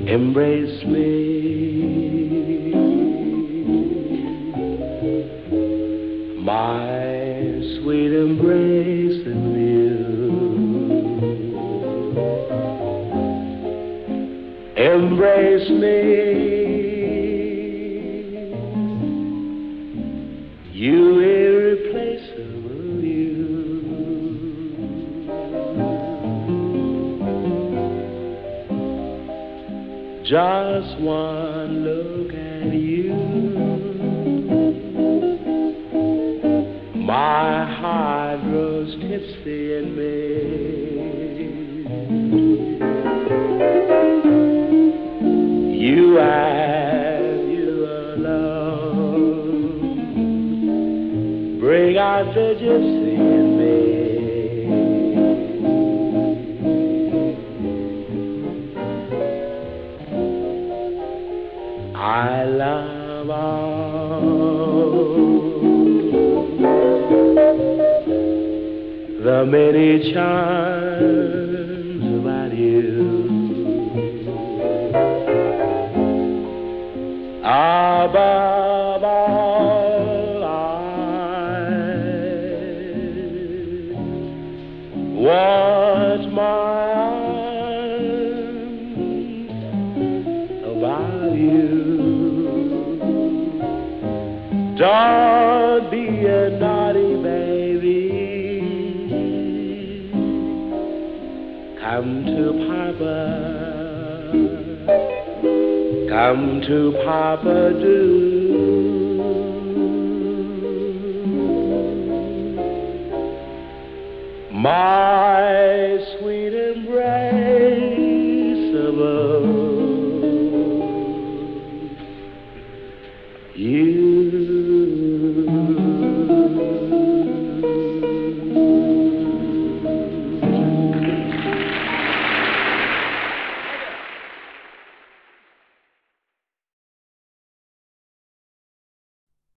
Embrace me, my sweet embrace of you. Embrace me, you irreplaceable you. Just one look at you, my heart grows tipsy in me. You and you alone bring out the gypsy in me. I love all the many charms about you. Above all, I want my arms about you. Don't be a naughty baby. Come to Papa. Come to Papa, do. My sweet embraceable you.